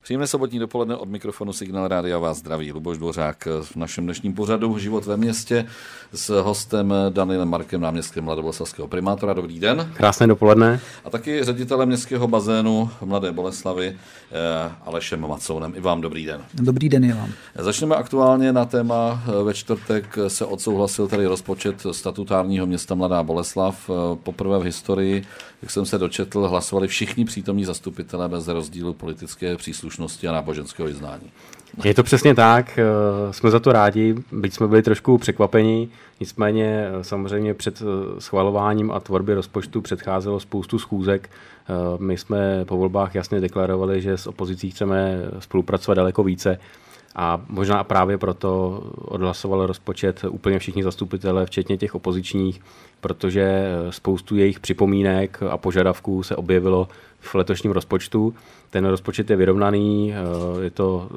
Příjemné sobotní dopoledne od mikrofonu Signál Rádia vás zdraví Luboš Dvořák v našem dnešním pořadu Život ve městě s hostem Danielem Markem, náměstkem mladoboleslavského primátora. Dobrý den. Krásné dopoledne. A taky ředitelem městského bazénu Mladé Boleslavi Alešem Macounem. I vám dobrý den. Dobrý den i vám. Začneme aktuálně na téma. Ve čtvrtek se odsouhlasil tady rozpočet statutárního města Mladá Boleslav. Poprvé v historii, jak jsem se dočetl, hlasovali všichni přítomní zastupitelé bez rozdílu politické příslušnosti a náboženského vyznání. Je to přesně tak, jsme za to rádi, byť jsme byli trošku překvapeni, nicméně samozřejmě před schvalováním a tvorbě rozpočtu předcházelo spoustu schůzek. My jsme po volbách jasně deklarovali, že s opozicí chceme spolupracovat daleko více a možná právě proto odhlasoval rozpočet úplně všichni zastupitelé, včetně těch opozičních, protože spoustu jejich připomínek a požadavků se objevilo v letošním rozpočtu. Ten rozpočet je vyrovnaný, je to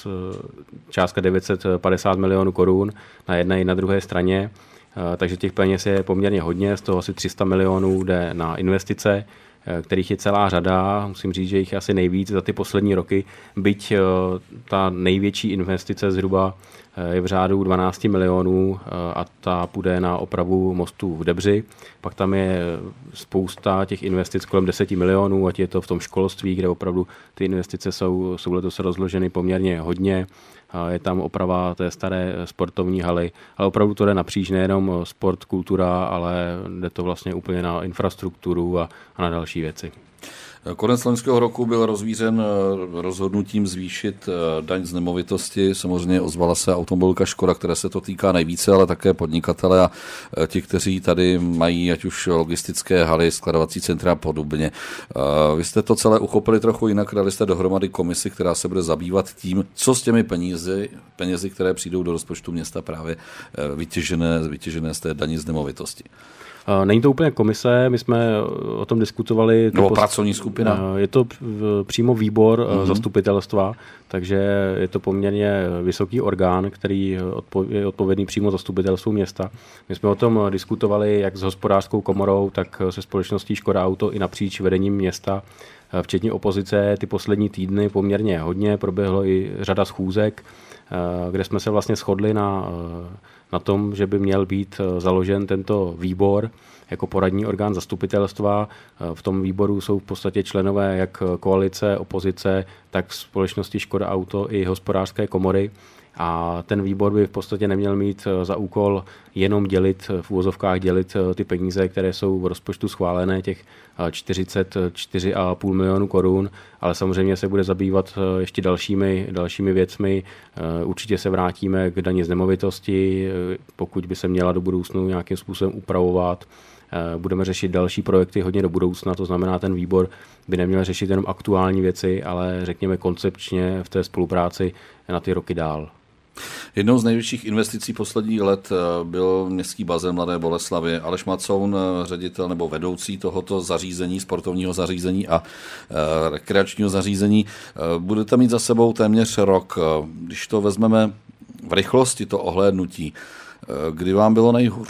částka 950 milionů korun na jedné i na druhé straně, takže těch peněz je poměrně hodně, z toho asi 300 milionů jde na investice, kterých je celá řada, musím říct, že jich je asi nejvíc za ty poslední roky, byť ta největší investice zhruba je v řádu 12 milionů a ta půjde na opravu mostu v Debři. Pak tam je spousta těch investic kolem 10 milionů, ať je to v tom školství, kde opravdu ty investice jsou letos rozloženy poměrně hodně. Je tam oprava té staré sportovní haly, ale opravdu to jde napříč, nejenom sport, kultura, ale jde to vlastně úplně na infrastrukturu a na další věci. Konec loňského roku byl rozvířen rozhodnutím zvýšit daň z nemovitosti. Samozřejmě ozvala se automobilka Škoda, které se to týká nejvíce, ale také podnikatele a ti, kteří tady mají ať už logistické haly, skladovací centra a podobně. Vy jste to celé uchopili trochu jinak, dali jste dohromady komisi, která se bude zabývat tím, co s těmi penězi, které přijdou do rozpočtu města právě vytěžené z té daní z nemovitosti. Není to úplně komise, my jsme o tom diskutovali. Nebo pracovní skupina? Je to přímo výbor zastupitelstva, takže je to poměrně vysoký orgán, který je odpovědný přímo zastupitelstvu města. My jsme o tom diskutovali jak s hospodářskou komorou, tak se společností Škoda Auto i napříč vedením města, včetně opozice. Ty poslední týdny poměrně hodně, proběhlo i řada schůzek, kde jsme se vlastně shodli na tom, že by měl být založen tento výbor jako poradní orgán zastupitelstva. V tom výboru jsou v podstatě členové jak koalice, opozice, tak společnosti Škoda Auto i hospodářské komory. A ten výbor by v podstatě neměl mít za úkol jenom v uvozovkách dělit ty peníze, které jsou v rozpočtu schválené, těch 44,5 milionů korun, ale samozřejmě se bude zabývat ještě dalšími věcmi. Určitě se vrátíme k dani z nemovitosti, pokud by se měla do budoucnu nějakým způsobem upravovat. Budeme řešit další projekty hodně do budoucna, to znamená, ten výbor by neměl řešit jenom aktuální věci, ale řekněme koncepčně v té spolupráci na ty roky dál. Jednou z největších investicí posledních let byl městský bazén Mladé Boleslavy. Aleš Macoun, ředitel nebo vedoucí tohoto zařízení, sportovního zařízení a rekreačního zařízení. Budete mít za sebou téměř rok. Když to vezmeme v rychlosti, to ohlédnutí, kdy vám bylo nejhůř?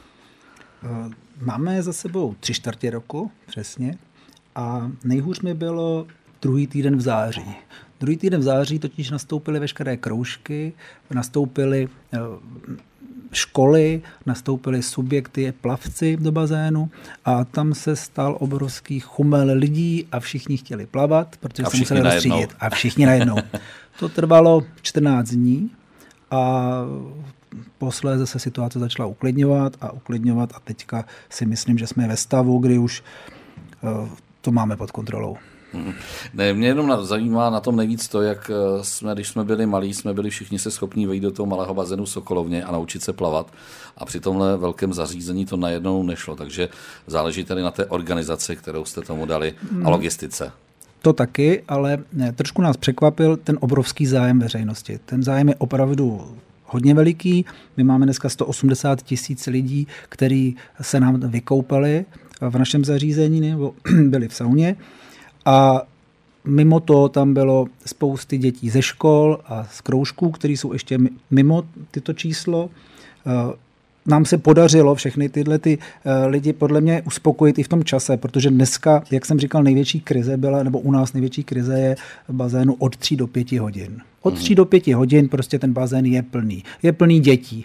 Máme za sebou 3/4 roku, přesně. A nejhůř mi bylo druhý týden v září. Druhý týden v září totiž nastoupily veškeré kroužky, nastoupily školy, nastoupily subjekty, plavci do bazénu a tam se stal obrovský chumel lidí a všichni chtěli plavat, protože se museli rozstřídit. A všichni najednou. To trvalo 14 dní a posléze se situace začala uklidňovat a teďka si myslím, že jsme ve stavu, kdy už to máme pod kontrolou. Ne, mě jenom zajímá na tom nejvíc to, jak když jsme byli malí, jsme byli všichni se schopní vejít do toho malého bazénu v Sokolovně a naučit se plavat a při tomhle velkém zařízení to najednou nešlo, takže záleží tady na té organizaci, kterou jste tomu dali a logistice. To taky, ale trošku nás překvapil ten obrovský zájem veřejnosti. Ten zájem je opravdu hodně veliký. My máme dneska 180 000 lidí, kteří se nám vykoupali v našem zařízení nebo byli v sauně. A mimo to tam bylo spousty dětí ze škol a z kroužků, které jsou ještě mimo tyto číslo. nám se podařilo všechny tyhle lidi podle mě uspokojit i v tom čase, protože dneska, jak jsem říkal, největší krize byla, nebo u nás největší krize je bazénu od 3 do 5 hodin. Od 3 do 5 hodin prostě ten bazén je plný. Je plný dětí.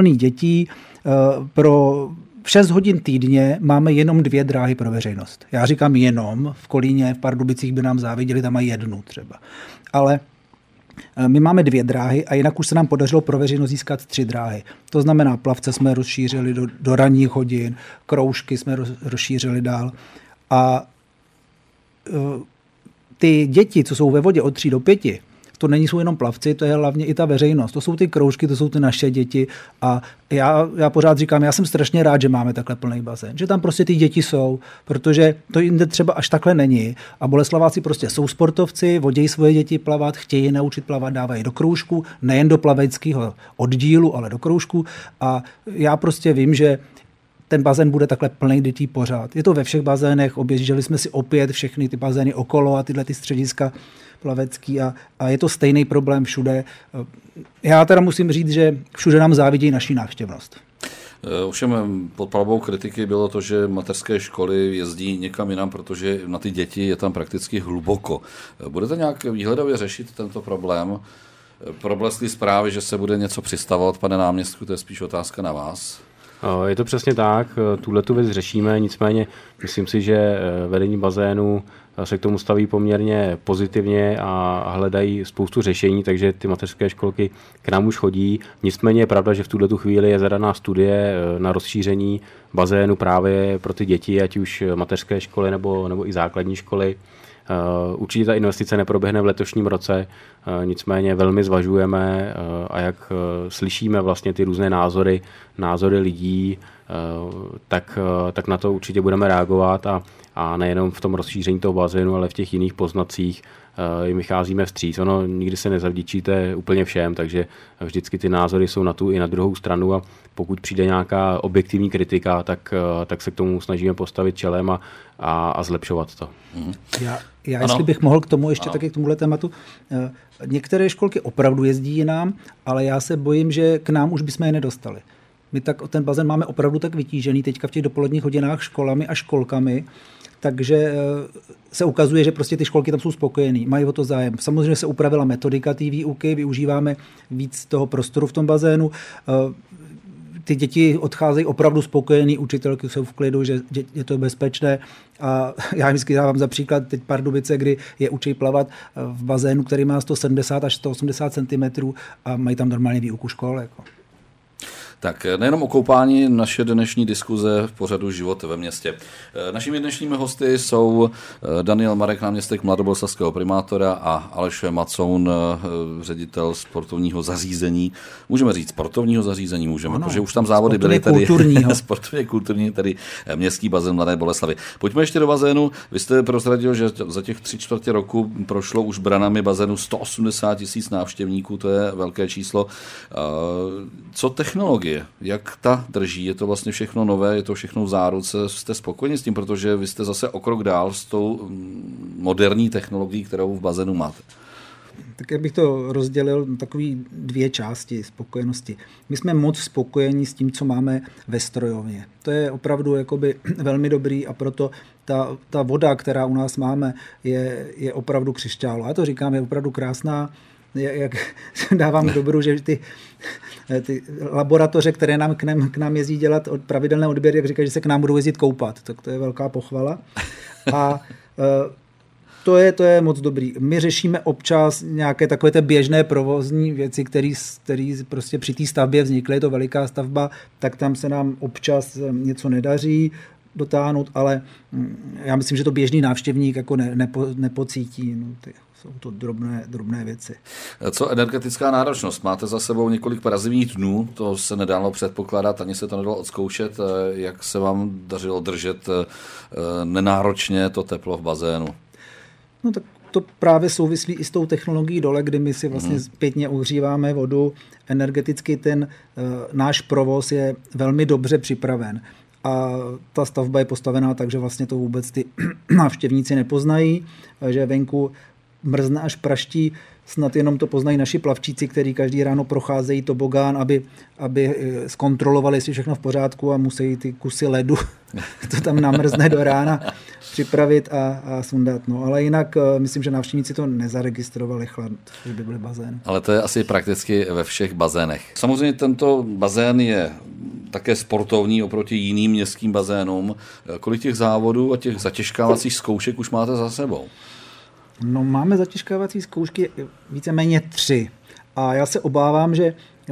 Pro 6 hodin týdně máme jenom 2 dráhy pro veřejnost. Já říkám jenom, v Kolíně, v Pardubicích by nám záviděli, tam mají 1 třeba. Ale my máme 2 dráhy a jinak už se nám podařilo pro veřejnost získat 3 dráhy. To znamená, plavce jsme rozšířili do ranních hodin, kroužky jsme rozšířili dál. A ty děti, co jsou ve vodě od 3 do 5, to jsou jenom plavci, to je hlavně i ta veřejnost. To jsou ty kroužky, to jsou ty naše děti. A já pořád říkám, já jsem strašně rád, že máme takhle plný bazén. Že tam prostě ty děti jsou, protože to jinde třeba až takhle není. A Boleslaváci prostě jsou sportovci, vodějí svoje děti plavat, chtějí naučit plavat, dávají do kroužku, nejen do plaveckého oddílu, ale do kroužku. A já prostě vím, že ten bazén bude takhle plný dětí pořád. Je to ve všech bazénech, obježděli jsme si opět všechny ty bazény okolo a tyhle ty střediska plavecký a je to stejný problém všude. Já teda musím říct, že všude nám závidí naší návštěvnost. Ovšem pod palbou kritiky bylo to, že mateřské školy jezdí někam jinam, protože na ty děti je tam prakticky hluboko. Budete nějak výhledově řešit tento problém? Probleskly zprávy, že se bude něco přistavovat, pane náměstku, to je spíš otázka na vás. Je to přesně tak, tuhletu věc řešíme, nicméně myslím si, že vedení bazénu se k tomu staví poměrně pozitivně a hledají spoustu řešení, takže ty mateřské školky k nám už chodí. Nicméně je pravda, že v tuhletu chvíli je zadaná studie na rozšíření bazénu právě pro ty děti, ať už mateřské školy nebo i základní školy. Určitě ta investice neproběhne v letošním roce, nicméně velmi zvažujeme a jak slyšíme vlastně ty různé názory lidí, tak na to určitě budeme reagovat a nejenom v tom rozšíření toho bazénu, ale v těch jiných poznacích jim vycházíme vstříc. Ono nikdy se nezavděčíte úplně všem, takže vždycky ty názory jsou na tu i na druhou stranu a pokud přijde nějaká objektivní kritika, tak se k tomu snažíme postavit čelem a zlepšovat to. Já jestli bych mohl k tomu ještě taky k tomuhle tématu. Některé školky opravdu jezdí jinam, ale já se bojím, že k nám už bychom je nedostali. My ten bazén máme opravdu tak vytížený teďka v těch dopoledních hodinách školami a školkami, takže se ukazuje, že prostě ty školky tam jsou spokojený, mají o to zájem. Samozřejmě se upravila metodika té výuky, využíváme víc toho prostoru v tom bazénu. Ty děti odcházejí opravdu spokojený, učitelky jsou v klidu, že je to bezpečné. A já vždycky dávám za příklad teď Pardubice, kdy je učí plavat v bazénu, který má 170 až 180 cm a mají tam normálně výuku škol. Jako. Tak nejenom o koupání, naše dnešní diskuze v pořadu Život ve městě. Našimi dnešními hosty jsou Daniel Marek, náměstek mladoboleslavského primátora a Aleš Macoun, ředitel sportovního zařízení. Můžeme říct sportovního zařízení, můžeme, protože už tam závody byly tady sportovně kulturní, tedy městský bazén Mladé Boleslavi. Pojďme ještě do bazénu. Vy jste prozradil, že za těch 3/4 roku prošlo už branami bazénu 180 000 návštěvníků, to je velké číslo. Co technologie? Jak ta drží? Je to vlastně všechno nové, je to všechno v záruce? Jste spokojeni s tím, protože vy jste zase o krok dál s tou moderní technologií, kterou v bazénu máte? Tak já bych to rozdělil na takový 2 části spokojenosti. My jsme moc spokojeni s tím, co máme ve strojovně. To je opravdu jakoby velmi dobrý a proto ta voda, která u nás máme, je opravdu křišťálová. Já to říkám, je opravdu krásná. Jak dávám dobru, že ty laboratoře, které k nám jezdí dělat pravidelné odběry, jak říkají, že se k nám budou jezdit koupat. Tak to je velká pochvala. A to je moc dobrý. My řešíme občas nějaké takové té běžné provozní věci, které prostě při té stavbě vznikly, je to veliká stavba, tak tam se nám občas něco nedaří dotáhnout, ale já myslím, že to běžný návštěvník jako nepocítí. No, jsou to drobné věci. Co energetická náročnost? Máte za sebou několik parazivních dnů, to se nedalo předpokládat, ani se to nedalo odzkoušet. Jak se vám dařilo držet nenáročně to teplo v bazénu? No tak to právě souvislí i s tou technologií dole, kdy my si vlastně zpětně ohříváme vodu. Energeticky ten náš provoz je velmi dobře připraven. A ta stavba je postavená tak, že vlastně to vůbec ty návštěvníci nepoznají, že venku mrzne až praští, snad jenom to poznají naši plavčíci, kteří každý ráno procházejí tobogán, aby zkontrolovali, jestli všechno v pořádku a musí ty kusy ledu, to tam namrzne do rána, připravit a sundat. No, ale jinak myslím, že návštěvníci to nezaregistrovali chlad, že by byly bazény. Ale to je asi prakticky ve všech bazénech. Samozřejmě tento bazén je také sportovní oproti jiným městským bazénům. Kolik těch závodů a těch zatěžkávacích zkoušek už máte za sebou? No, máme zatěžkávací zkoušky víceméně 3. A já se obávám, že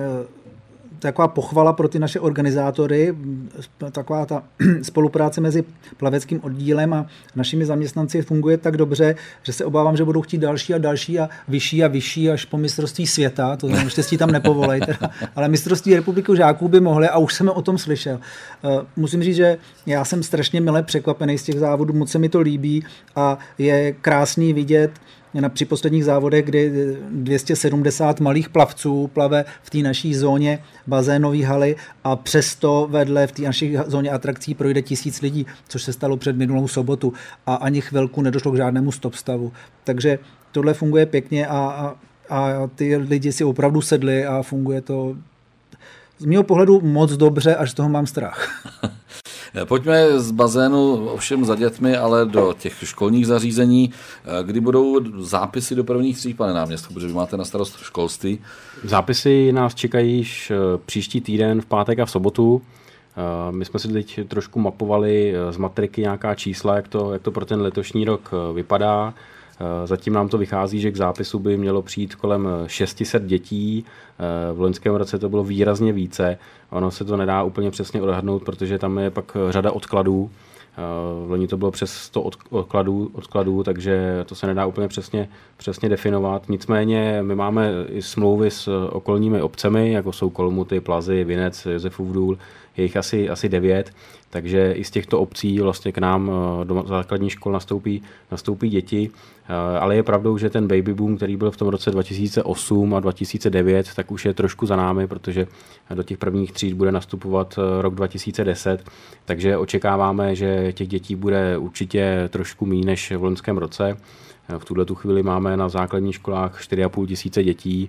taková pochvala pro ty naše organizátory, taková ta spolupráce mezi plaveckým oddílem a našimi zaměstnanci funguje tak dobře, že se obávám, že budou chtít další a vyšší až po mistrovství světa, to znamená, štěstí tam nepovolej, ale mistrovství republiky žáků by mohly a už jsem o tom slyšel. Musím říct, že já jsem strašně mile překvapený z těch závodů, moc se mi to líbí a je krásný vidět při posledních závodech, kdy 270 malých plavců plave v té naší zóně bazénové haly a přesto vedle v té naší zóně atrakcí projde 1000 lidí, což se stalo před minulou sobotu a ani chvilku nedošlo k žádnému stop stavu. Takže tohle funguje pěkně a ty lidi si opravdu sedli a funguje to z mého pohledu moc dobře, až z toho mám strach. Pojďme z bazénu ovšem za dětmi, ale do těch školních zařízení, kdy budou zápisy do prvních tříd, pane náměstku, protože vy máte na starost školství. Zápisy nás čekají již příští týden v pátek a v sobotu. My jsme si teď trošku mapovali z matriky nějaká čísla, jak to pro ten letošní rok vypadá. Zatím nám to vychází, že k zápisu by mělo přijít kolem 600 dětí. V loňském roce to bylo výrazně více. Ono se to nedá úplně přesně odhadnout, protože tam je pak řada odkladů. V loni to bylo přes 100 odkladů, takže to se nedá úplně přesně definovat. Nicméně my máme i smlouvy s okolními obcemi, jako jsou Kolmuty, Plazy, Vinec, Josefův Důl, je jich asi 9, takže i z těchto obcí vlastně k nám do základní škol nastoupí děti, ale je pravdou, že ten baby boom, který byl v tom roce 2008 a 2009, tak už je trošku za námi, protože do těch prvních tříd bude nastupovat rok 2010, takže očekáváme, že těch dětí bude určitě trošku méně než v loňském roce. V tuhletu chvíli máme na základních školách 4 500 dětí,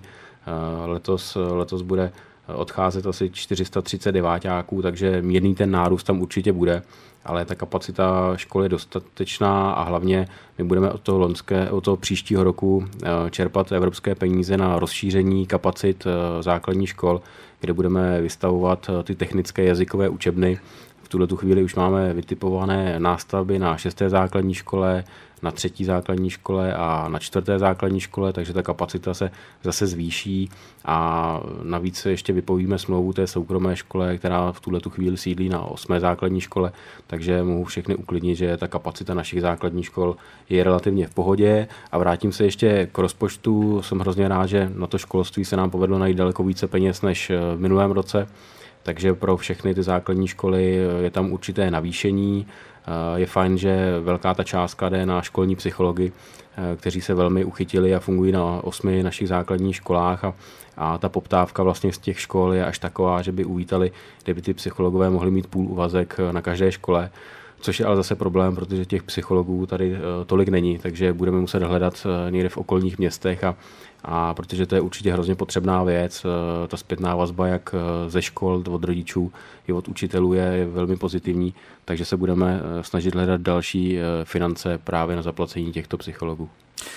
letos bude odcházet asi 439, takže mírný ten nárůst tam určitě bude, ale ta kapacita školy je dostatečná a hlavně my budeme od toho příštího roku čerpat evropské peníze na rozšíření kapacit základních škol, kde budeme vystavovat ty technické jazykové učebny. V tuhletu chvíli už máme vytipované nástavby na 6. základní škole, na 3. základní škole a na 4. základní škole, takže ta kapacita se zase zvýší a navíc ještě vypovíme smlouvu té soukromé škole, která v tuhletu chvíli sídlí na 8. základní škole, takže mohu všechny uklidnit, že ta kapacita našich základních škol je relativně v pohodě. A vrátím se ještě k rozpočtu, jsem hrozně rád, že na to školství se nám povedlo najít daleko více peněz než v minulém roce, takže pro všechny ty základní školy je tam určité navýšení. Je fajn, že velká ta částka jde na školní psychology, kteří se velmi uchytili a fungují na 8 našich základních školách a ta poptávka vlastně z těch škol je až taková, že by uvítali, kdyby ty psychologové mohli mít půl úvazek na každé škole, což je ale zase problém, protože těch psychologů tady tolik není, takže budeme muset hledat někde v okolních městech a protože to je určitě hrozně potřebná věc, ta zpětná vazba jak ze škol, od rodičů i od učitelů je velmi pozitivní, takže se budeme snažit hledat další finance právě na zaplacení těchto psychologů.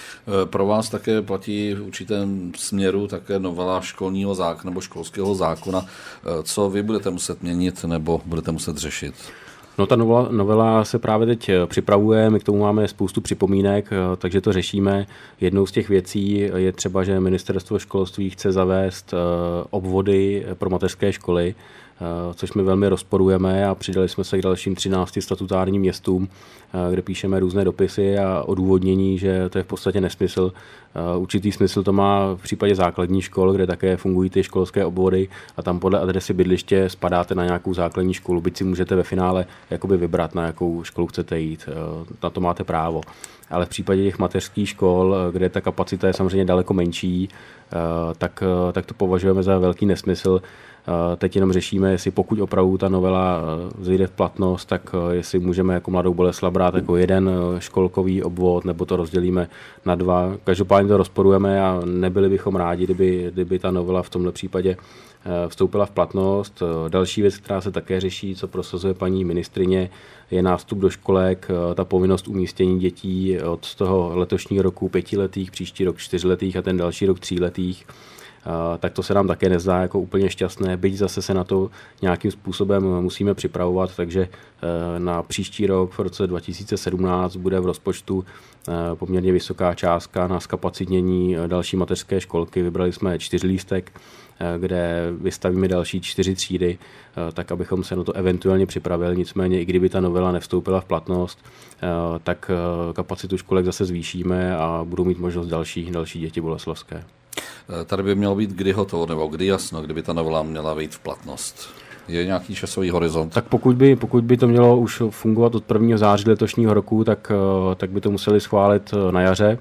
Pro vás také platí v určitém směru také novela školního zákona nebo školského zákona. Co vy budete muset měnit nebo budete muset řešit? No ta novela se právě teď připravuje, my k tomu máme spoustu připomínek, takže to řešíme. Jednou z těch věcí je třeba, že ministerstvo školství chce zavést obvody pro mateřské školy, což my velmi rozporujeme a přidali jsme se k dalším 13 statutárním městům, kde píšeme různé dopisy a odůvodnění, že to je v podstatě nesmysl. Určitý smysl to má v případě základních škol, kde také fungují ty školské obvody a tam podle adresy bydliště spadáte na nějakou základní školu, byť si můžete ve finále jakoby vybrat, na jakou školu chcete jít. Na to máte právo. Ale v případě těch mateřských škol, kde ta kapacita je samozřejmě daleko menší, tak to považujeme za velký nesmysl. Teď jenom řešíme, jestli pokud opravdu ta novela vzejde v platnost, tak jestli můžeme jako Mladou Boleslav brát jako jeden školkový obvod, nebo to rozdělíme na dva. Každopádně to rozporujeme a nebyli bychom rádi, kdyby ta novela v tomhle případě vstoupila v platnost. Další věc, která se také řeší, co prosazuje paní ministryně, je nástup do školek, ta povinnost umístění dětí od toho letošního roku 5letých, příští rok 4letých a ten další rok 3letých. Tak to se nám také nezdá jako úplně šťastné, byť zase se na to nějakým způsobem musíme připravovat, takže na příští rok v roce 2017 bude v rozpočtu poměrně vysoká částka na zkapacitnění další mateřské školky. Vybrali jsme 4lístek, kde vystavíme další 4 třídy, tak abychom se na to eventuálně připravili. Nicméně, i kdyby ta novela nevstoupila v platnost, tak kapacitu školek zase zvýšíme a budou mít možnost další děti boleslavské. Tady by mělo být kdy hotovo, nebo kdy jasno, kdyby ta novela měla vejít v platnost. Je nějaký časový horizont? Tak pokud by to mělo už fungovat od 1. září letošního roku, tak by to museli schválit na jaře.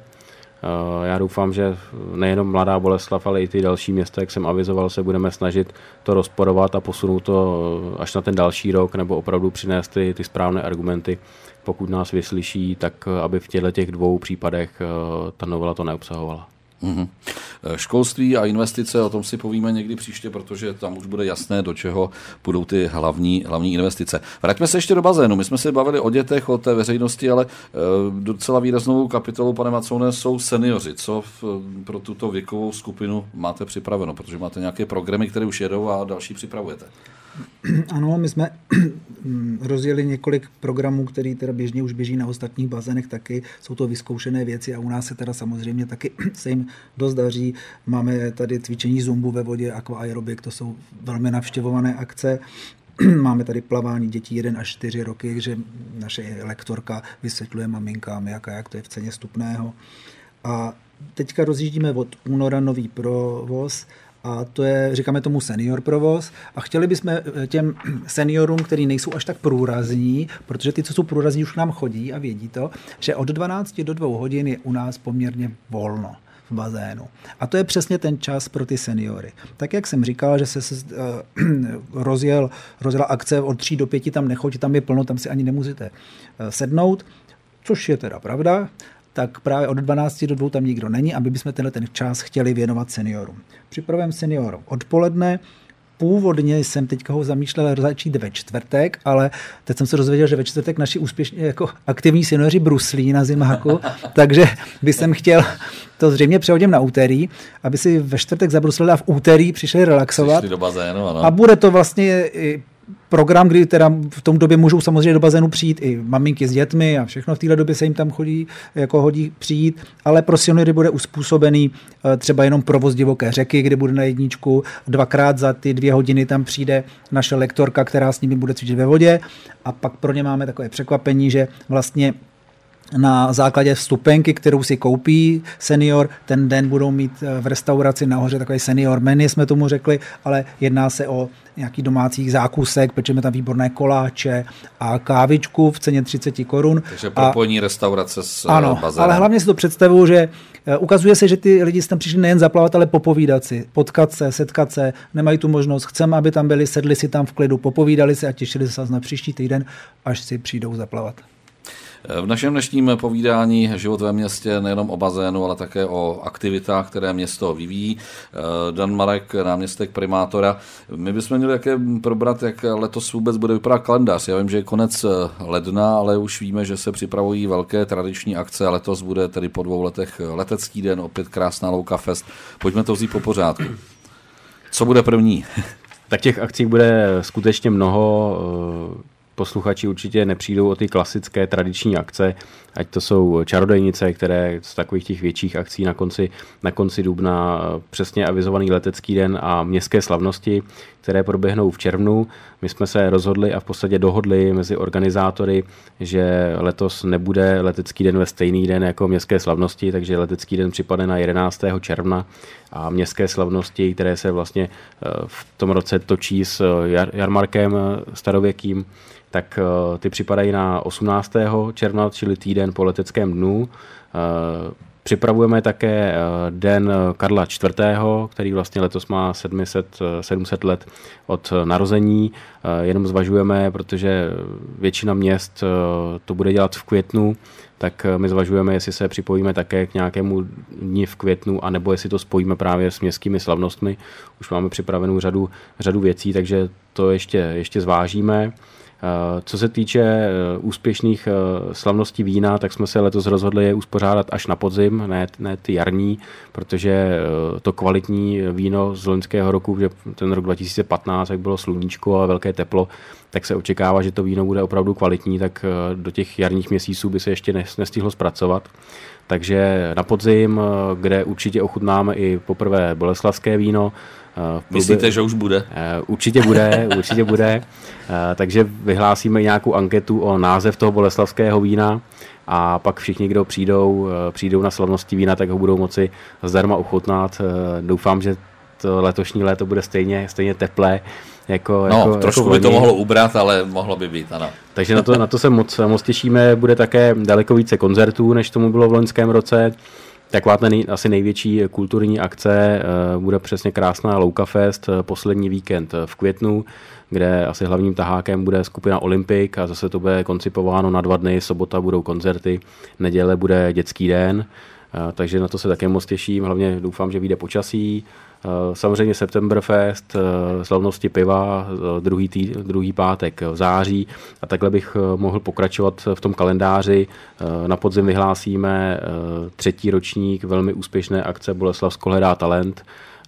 Já doufám, že nejenom Mladá Boleslav, ale i ty další města, jak jsem avizoval, se budeme snažit to rozporovat a posunout to až na ten další rok, nebo opravdu přinést ty správné argumenty, pokud nás vyslyší, tak aby v těch 2 případech ta novela to neobsahovala. Mm-hmm. Školství a investice, o tom si povíme někdy příště, protože tam už bude jasné, do čeho budou ty hlavní investice. Vraťme se ještě do bazénu. My jsme se bavili o dětech, o té veřejnosti, ale docela výraznou kapitolou, pane Macoune, jsou seniori. Co pro tuto věkovou skupinu máte připraveno? Protože máte nějaké programy, které už jedou a další připravujete. Ano, my jsme rozjeli několik programů, které teda běžně už běží na ostatních bazénech taky. Jsou to vyzkoušené věci a u nás se teda samozřejmě taky se jim dost daří. Máme tady cvičení zumbu ve vodě, aqua aerobik, to jsou velmi navštěvované akce. Máme tady plavání dětí 1 až 4 roky, že naše lektorka vysvětluje maminkám, jak to je v ceně vstupného. A teďka rozjíždíme od února nový provoz, a to je, říkáme tomu senior provoz a chtěli bychom těm seniorům, kteří nejsou až tak průrazní, protože ty, co jsou průrazní, už k nám chodí a vědí to, že od 12 do 2 hodin je u nás poměrně volno v bazénu. A to je přesně ten čas pro ty seniory. Tak, jak jsem říkal, že se rozjela akce od 3 do 5, tam nechoď, tam je plno, tam si ani nemusíte sednout, což je teda pravda, tak právě od 12 do 2 tam nikdo není, aby bychom ten čas chtěli věnovat seniorům. Připravujeme seniorům odpoledne. Původně jsem teďka ho zamýšlel začít ve čtvrtek, ale teď jsem se dozvěděl, že ve čtvrtek naši úspěšně jako aktivní seniori bruslí na zimáku, takže bych jsem chtěl to zřejmě přehodím na úterý, aby si ve čtvrtek zabruslili a v úterý přišli relaxovat. Přišli do bazénu, ano. A bude to vlastně program, kdy teda v tom době můžou samozřejmě do bazénu přijít i maminky s dětmi a všechno v této době se jim tam hodí přijít, ale pro seniory bude uspůsobený třeba jenom provoz divoké řeky, kde bude na jedničku, 2krát za ty 2 hodiny tam přijde naše lektorka, která s nimi bude cvičit ve vodě a pak pro ně máme takové překvapení, že vlastně na základě vstupenky, kterou si koupí senior, ten den budou mít v restauraci nahoře takový senior menu, jsme tomu řekli, ale jedná se o nějaký domácích zákusek, pečeme tam výborné koláče a kávičku v ceně 30 korun. Takže propojení restaurace s ano, bazénem. Ale hlavně si to představuju, že ukazuje se, že ty lidi tam přišli nejen zaplavat, ale popovídat si, potkat se, setkat se, nemají tu možnost, chceme, aby tam byli, sedli si tam v klidu, popovídali si a těšili se na příští týden, až si přijdou zaplavat. V našem dnešním povídání Život ve městě nejenom o bazénu, ale také o aktivitách, které město vyvíjí. Dan Marek, náměstek primátora. My bychom měli také probrat, jak letos vůbec bude vypadat kalendář. Já vím, že je konec ledna, ale už víme, že se připravují velké tradiční akce. Letos bude tedy po 2 letech letecký den, opět krásná Louka Fest. Pojďme to vzít po pořádku. Co bude první? Tak těch akcí bude skutečně mnoho. Posluchači určitě nepřijdou o ty klasické tradiční akce, ať to jsou čarodejnice, které z takových těch větších akcí na konci dubna, přesně avizovaný letecký den a městské slavnosti, které proběhnou v červnu. My jsme se rozhodli a v podstatě dohodli mezi organizátory, že letos nebude letecký den ve stejný den jako městské slavnosti, takže letecký den připadne na 11. června a městské slavnosti, které se vlastně v tom roce točí s jarmarkem starověkým, tak ty připadají na 18. června, čili týden po leteckém dnu. Připravujeme také den Karla IV., který vlastně letos má 700 let od narození. Jenom zvažujeme, protože většina měst to bude dělat v květnu, tak my zvažujeme, jestli se připojíme také k nějakému dni v květnu, anebo jestli to spojíme právě s městskými slavnostmi. Už máme připravenou řadu věcí, takže to ještě zvážíme. Co se týče úspěšných slavností vína, tak jsme se letos rozhodli je uspořádat až na podzim, ne ty jarní, protože to kvalitní víno z loňského roku, že ten rok 2015, jak bylo sluníčko a velké teplo, tak se očekává, že to víno bude opravdu kvalitní, tak do těch jarních měsíců by se ještě nestihlo zpracovat. Takže na podzim, kde určitě ochutnáme i poprvé boleslavské víno. Myslíte, že už bude? Určitě bude. Takže vyhlásíme nějakou anketu o název toho boleslavského vína a pak všichni, kdo přijdou na slavnosti vína, tak ho budou moci zdarma ochutnat. Doufám, že to letošní léto bude stejně teplé. Trošku by to mohlo ubrat, ale mohlo by být, ano. Takže na to se moc těšíme. Bude také daleko více koncertů, než tomu bylo v loňském roce. Taková asi největší kulturní akce bude přesně krásná Louka Fest, poslední víkend v květnu, kde asi hlavním tahákem bude skupina Olympic a zase to bude koncipováno na 2 dny, sobota budou koncerty, neděle bude dětský den, takže na to se také moc těším, hlavně doufám, že vyjde počasí. Samozřejmě Septemberfest, slavnosti piva, druhý pátek v září a takhle bych mohl pokračovat v tom kalendáři. Na podzim vyhlásíme 3. ročník velmi úspěšné akce Boleslavsko hledá talent,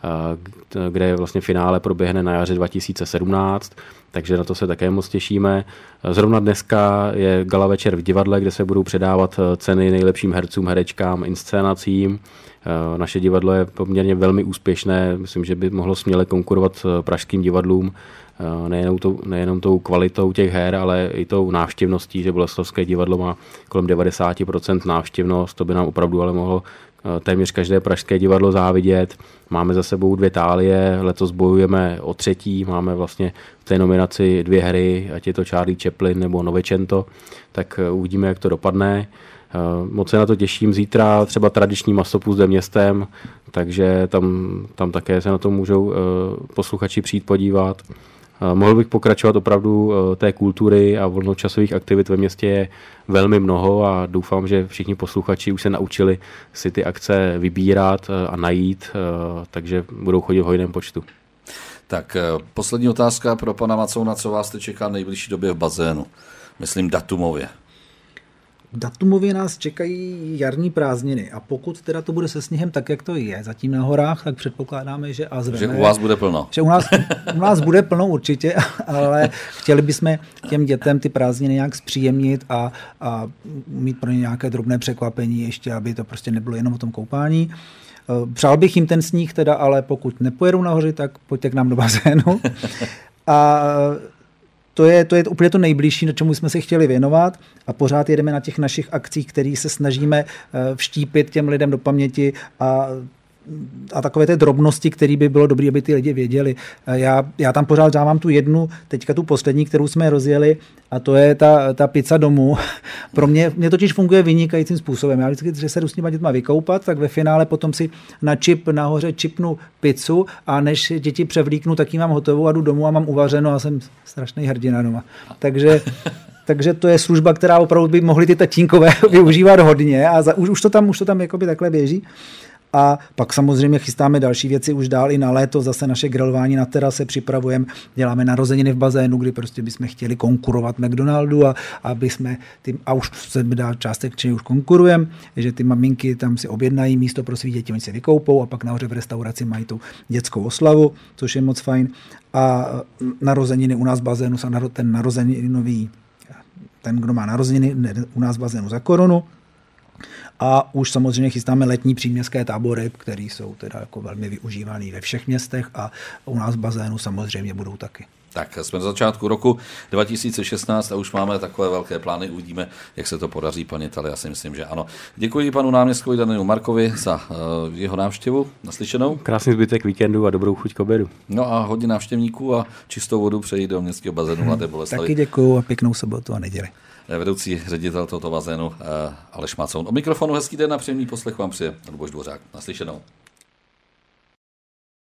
kde vlastně finále proběhne na jaře 2017, takže na to se také moc těšíme. Zrovna dneska je gala večer v divadle, kde se budou předávat ceny nejlepším hercům, herečkám, inscenacím. Naše divadlo je poměrně velmi úspěšné, myslím, že by mohlo směle konkurovat pražským divadlům, nejenom tou kvalitou těch her, ale i tou návštěvností, že Boleslavské divadlo má kolem 90% návštěvnost, to by nám opravdu ale mohlo téměř každé pražské divadlo závidět. Máme za sebou 2 tálie, letos bojujeme o 3. Máme vlastně v té nominaci 2 hry, ať je to Charlie Chaplin nebo Novecento, tak uvidíme, jak to dopadne. Moc se na to těším. Zítra třeba tradiční masopust jde městem, takže tam také se na to můžou posluchači přijít podívat. Mohl bych pokračovat opravdu té kultury a volnočasových aktivit ve městě je velmi mnoho a doufám, že všichni posluchači už se naučili si ty akce vybírat a najít, takže budou chodit v hojném počtu. Tak poslední otázka pro pana Macouna, co vás teď čeká v nejbližší době v bazénu? Myslím datumově. Datumově nás čekají jarní prázdniny a pokud teda to bude se sněhem tak, jak to je zatím na horách, tak předpokládáme, že Že u vás bude plno. Že u nás bude plno určitě, ale chtěli bychom těm dětem ty prázdniny nějak zpříjemnit a mít pro ně nějaké drobné překvapení ještě, aby to prostě nebylo jenom o tom koupání. Přál bych jim ten sníh teda, ale pokud nepojedou nahoře, tak pojďte k nám do bazénu. A to je úplně to nejbližší, na čemu jsme se chtěli věnovat a pořád jedeme na těch našich akcích, které se snažíme vštípit těm lidem do paměti a takové té drobnosti, které by bylo dobré, aby ty lidi věděli. Já tam pořád dávám tu jednu, teďka tu poslední, kterou jsme rozjeli, a to je ta pizza domů. Pro mě totiž funguje vynikajícím způsobem. Já vždycky, že se jdu s těma dětma vykoupat, tak ve finále potom si nahoře čipnu pizzu a než děti převlíknu, tak ji mám hotovou a jdu domů a mám uvařeno a jsem strašný hrdina doma. Takže to je služba, která opravdu by mohli ty tatínkové využívat hodně a už to tam jakoby takhle běží. A pak samozřejmě chystáme další věci už dál i na léto, zase naše grilování na terase připravujeme, děláme narozeniny v bazénu, kdy prostě bychom chtěli konkurovat McDonaldu a už se dá částečně už konkurujeme, že ty maminky tam si objednají místo pro svý děti, oni se vykoupou a pak nahoře v restauraci mají tu dětskou oslavu, což je moc fajn. A narozeniny u nás v bazénu, ten narozeninový, ten, kdo má narozeniny u nás v bazénu za korunu. A už samozřejmě chystáme letní příměstské tábory, které jsou teda jako velmi využívané ve všech městech a u nás v bazénu samozřejmě budou taky. Tak jsme na začátku roku 2016 a už máme takové velké plány, uvidíme, jak se to podaří, paní Tali, já si myslím, že ano. Děkuji panu náměstkovi Danielu Markovi za jeho návštěvu, naslyšenou. Krásný zbytek víkendu a dobrou chuť k obědu. No a hodně návštěvníků a čistou vodu přejít do městského bazénu Mladé Boleslavi. Taky děkuju a pěknou sobotu a neděli. vedoucí ředitel tohoto bazénu Aleš Macoun. Od mikrofonu hezký den a příjemný poslech vám přeje Luboš Dvořák. Naslyšenou.